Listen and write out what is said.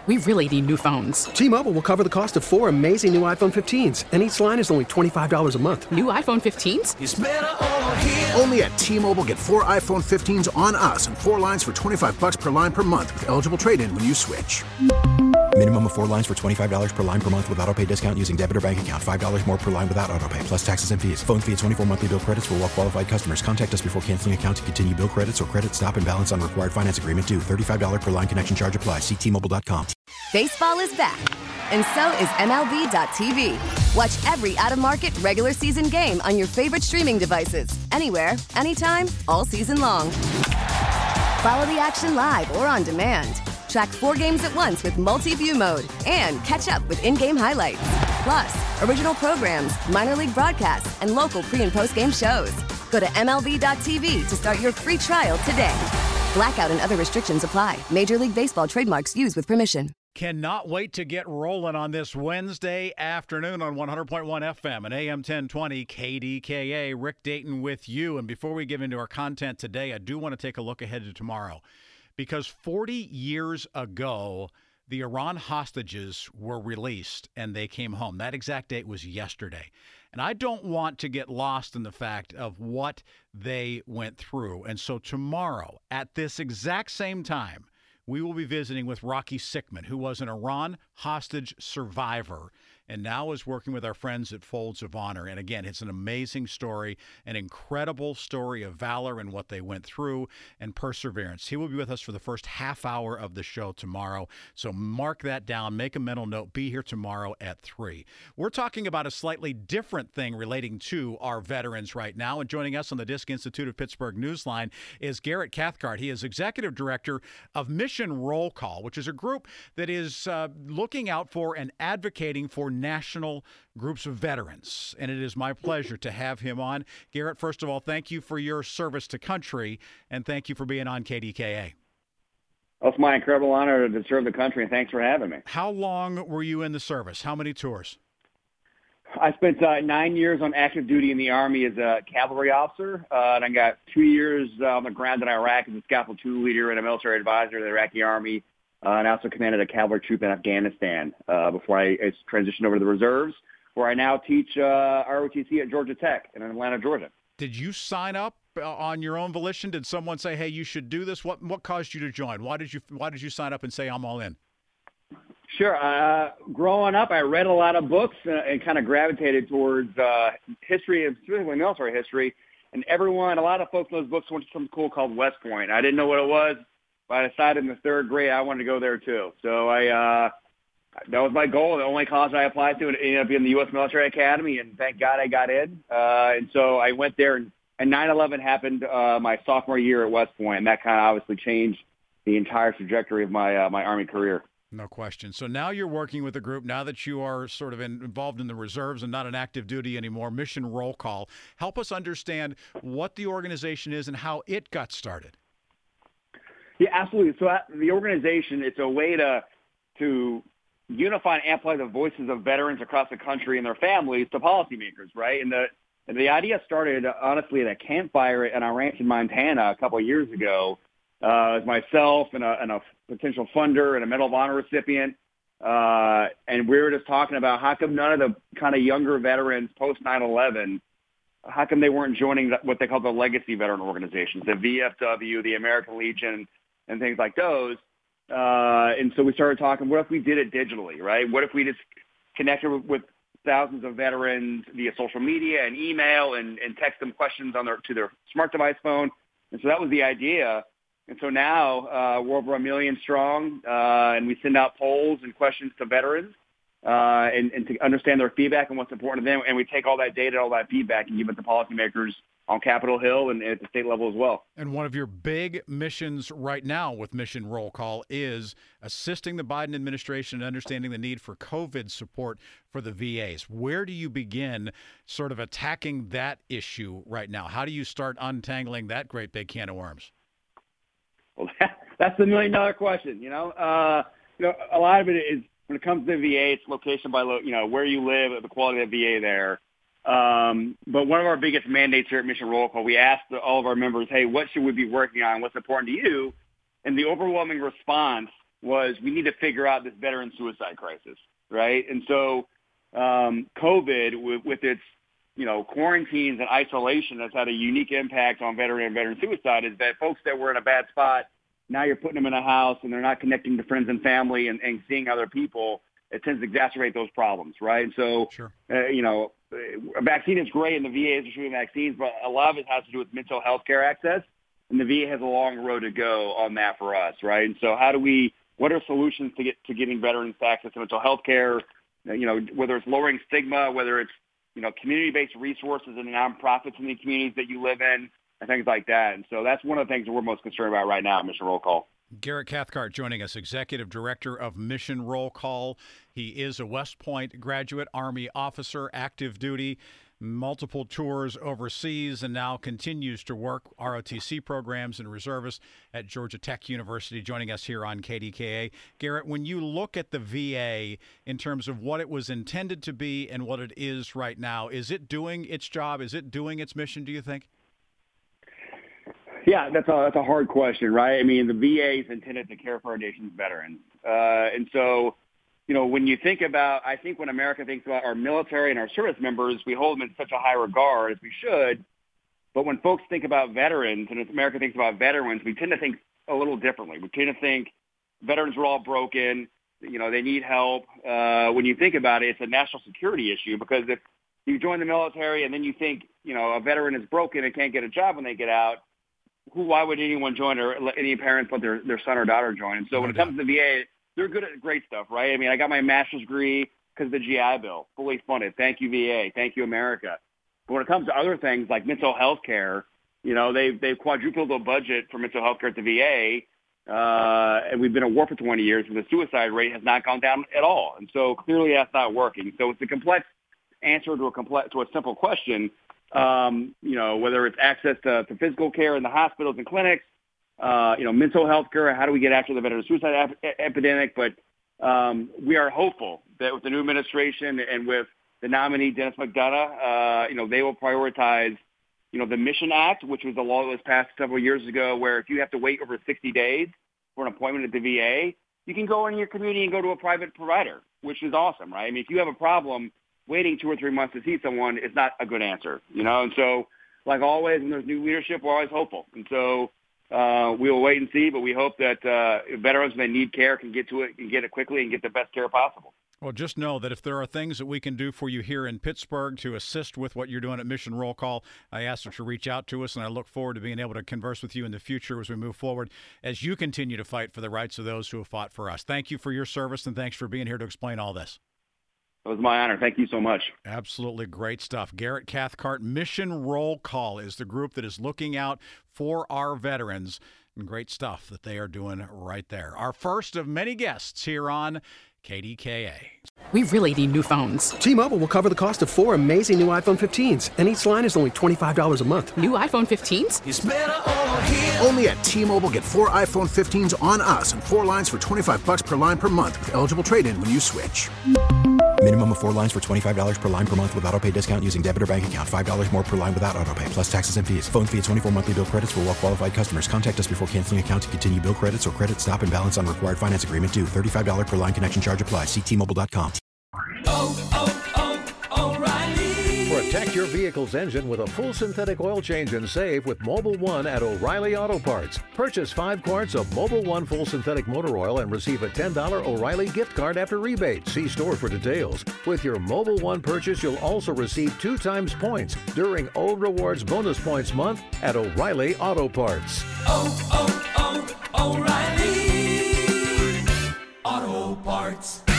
We really need new phones. T-Mobile will cover the cost of 4 amazing new iPhone 15s, and each line is only $25 a month. New iPhone 15s? It's better over here. Only at T-Mobile, get 4 iPhone 15s on us and 4 lines for $25 per line per month with eligible trade-in when you switch. Minimum of 4 lines for $25 per line per month with autopay discount using debit or bank account. $5 more per line without autopay, plus taxes and fees. Phone fee at 24 monthly bill credits for well-qualified customers. Contact us before canceling account to continue bill credits or credit stop and balance on required finance agreement due. $35 per line connection charge applies. See T-Mobile.com. Baseball is back, and so is MLB.tv. Watch every out-of-market regular season game on your favorite streaming devices. Anywhere, anytime, all season long. Follow the action live or on demand. Track 4 games at once with multi-view mode and catch up with in-game highlights. Plus, original programs, minor league broadcasts, and local pre- and post-game shows. Go to MLB.tv to start your free trial today. Blackout and other restrictions apply. Major League Baseball trademarks used with permission. Cannot wait to get rolling on this Wednesday afternoon on 100.1 FM and AM 1020 KDKA. Rick Dayton with you. And before we get into our content today, I do want to take a look ahead to tomorrow. Because 40 years ago, the Iran hostages were released and they came home. That exact date was yesterday. And I don't want to get lost in the fact of what they went through. And so tomorrow, at this exact same time, we will be visiting with Rocky Sickman, who was an Iran hostage survivor and now is working with our friends at Folds of Honor. And again, it's an amazing story, an incredible story of valor and what they went through and perseverance. He will be with us for the first half hour of the show tomorrow. So mark that down, make a mental note, be here tomorrow at 3. We're talking about a slightly different thing relating to our veterans right now. And joining us on the Disc Institute of Pittsburgh Newsline is Garrett Cathcart. He is Executive Director of Mission Roll Call, which is a group that is looking out for and advocating for national groups of veterans. And it is my pleasure to have him on. Garrett, first of all, thank you for your service to country, and thank you for being on KDKA. Well, it's my incredible honor to serve the country, and thanks for having me. How long were you in the service? How many tours? I spent 9 years on active duty in the Army as a cavalry officer, and I got 2 years on the ground in Iraq as a Scalpel 2 leader and a military advisor to the Iraqi Army. And I also commanded a cavalry troop in Afghanistan before I transitioned over to the reserves, where I now teach ROTC at Georgia Tech in Atlanta, Georgia. Did you sign up on your own volition? Did someone say, "Hey, you should do this"? What caused you to join? Why did you sign up and say, "I'm all in"? Sure. Growing up, I read a lot of books and kind of gravitated towards history, and specifically military history. And a lot of folks in those books went to something cool called West Point. I didn't know what it was. But I decided in the 3rd grade I wanted to go there too. So that was my goal. The only college I applied to, it ended up being the U.S. Military Academy, and thank God I got in. And so I went there, and 9/11 happened my sophomore year at West Point, and that kind of obviously changed the entire trajectory of my my Army career. No question. So now you're working with a group, now that you are sort of involved in the reserves and not an active duty anymore, Mission Roll Call. Help us understand what the organization is and how it got started. Yeah, absolutely. So the organization, it's a way to unify and amplify the voices of veterans across the country and their families to policymakers, right? And the idea started, honestly, at a campfire on a ranch in Montana a couple of years ago. It was myself and a potential funder and a Medal of Honor recipient. And we were just talking about how come none of the kind of younger veterans post 9/11, how come they weren't joining what they call the legacy veteran organizations, the VFW, the American Legion, and things like those. And so we started talking, what if we did it digitally, right? What if we just connected with thousands of veterans via social media and email and text them questions to their smart device phone? And so that was the idea. And so now we're over 1 million strong, and we send out polls and questions to veterans and to understand their feedback and what's important to them. And we take all that data, all that feedback, and give it to policymakers on Capitol Hill and at the state level as well. And one of your big missions right now with Mission Roll Call is assisting the Biden administration in understanding the need for COVID support for the VAs. Where do you begin sort of attacking that issue right now? How do you start untangling that great big can of worms? Well, that's the $1 million question. A lot of it is when it comes to the VA, it's location by where you live, the quality of the VA there. But one of our biggest mandates here at Mission Roll Call, we asked all of our members, hey, what should we be working on? What's important to you? And the overwhelming response was we need to figure out this veteran suicide crisis, right? And so COVID, with its quarantines and isolation, has had a unique impact on veteran suicide. Is that folks that were in a bad spot, now you're putting them in a house and they're not connecting to friends and family and seeing other people. It tends to exacerbate those problems, right? And so, sure. A vaccine is great and the VA is distributing vaccines, but a lot of it has to do with mental health care access. And the VA has a long road to go on that for us, right? And so what are solutions to getting veterans access to mental health care? Whether it's lowering stigma, whether it's, community-based resources and nonprofits in the communities that you live in, and things like that. And so that's one of the things that we're most concerned about right now, Mission Roll Call. Garrett Cathcart joining us, Executive Director of Mission Roll Call. He is a West Point graduate, Army officer, active duty, multiple tours overseas, and now continues to work ROTC programs and reservists at Georgia Tech University, joining us here on KDKA. Garrett, when you look at the VA in terms of what it was intended to be and what it is right now, is it doing its job? Is it doing its mission, do you think? Yeah, that's a hard question, right? I mean, the VA is intended to care for our nation's veterans. And so, when you think about, I think when America thinks about our military and our service members, we hold them in such a high regard, as we should. But when folks think about veterans, and if America thinks about veterans, we tend to think a little differently. We tend to think veterans are all broken, they need help. When you think about it, it's a national security issue, because if you join the military and then you think, a veteran is broken and can't get a job when they get out, why would anyone join, or any parents let their son or daughter join? And so when it comes to the VA, they're good at great stuff, right? I mean, I got my master's degree because of the GI Bill, fully funded. Thank you, VA. Thank you, America. But when it comes to other things like mental health care, they've quadrupled the budget for mental health care at the VA, and we've been at war for 20 years, and the suicide rate has not gone down at all. And so clearly that's not working. So it's a complex answer to a simple question. Whether it's access to physical care in the hospitals and clinics, mental health care, how do we get after the veteran suicide epidemic? But we are hopeful that with the new administration and with the nominee, Dennis McDonough, they will prioritize, the Mission Act, which was a law that was passed several years ago, where if you have to wait over 60 days for an appointment at the VA, you can go in your community and go to a private provider, which is awesome, right? I mean, if you have a problem, waiting 2 or 3 months to see someone is not a good answer, And so, like always, when there's new leadership, we're always hopeful. And so we will wait and see, but we hope that veterans that need care can get to it and get it quickly and get the best care possible. Well, just know that if there are things that we can do for you here in Pittsburgh to assist with what you're doing at Mission Roll Call, I ask that you reach out to us, and I look forward to being able to converse with you in the future as we move forward, as you continue to fight for the rights of those who have fought for us. Thank you for your service, and thanks for being here to explain all this. It was my honor. Thank you so much. Absolutely great stuff. Garrett Cathcart, Mission Roll Call is the group that is looking out for our veterans, and great stuff that they are doing right there. Our first of many guests here on KDKA. We really need new phones. T-Mobile will cover the cost of 4 amazing new iPhone 15s, and each line is only $25 a month. New iPhone 15s? It's better over here. Only at T-Mobile, get 4 iPhone 15s on us and 4 lines for $25 per line per month with eligible trade-in when you switch. Minimum of 4 lines for $25 per line per month with autopay discount using debit or bank account. $5 more per line without autopay, plus taxes and fees. Phone fee at 24 monthly bill credits for well-qualified customers. Contact us before canceling account to continue bill credits or credit stop and balance on required finance agreement due. $35 per line connection charge applies. See T-Mobile.com. O'Reilly. Protect your vehicle's engine with a full synthetic oil change and save with Mobil 1 at O'Reilly Auto Parts. Purchase 5 quarts of Mobil 1 full synthetic motor oil and receive a $10 O'Reilly gift card after rebate. See store for details. With your Mobil 1 purchase, you'll also receive 2 times points during O Rewards Bonus Points Month at O'Reilly Auto Parts. O'Reilly Auto Parts.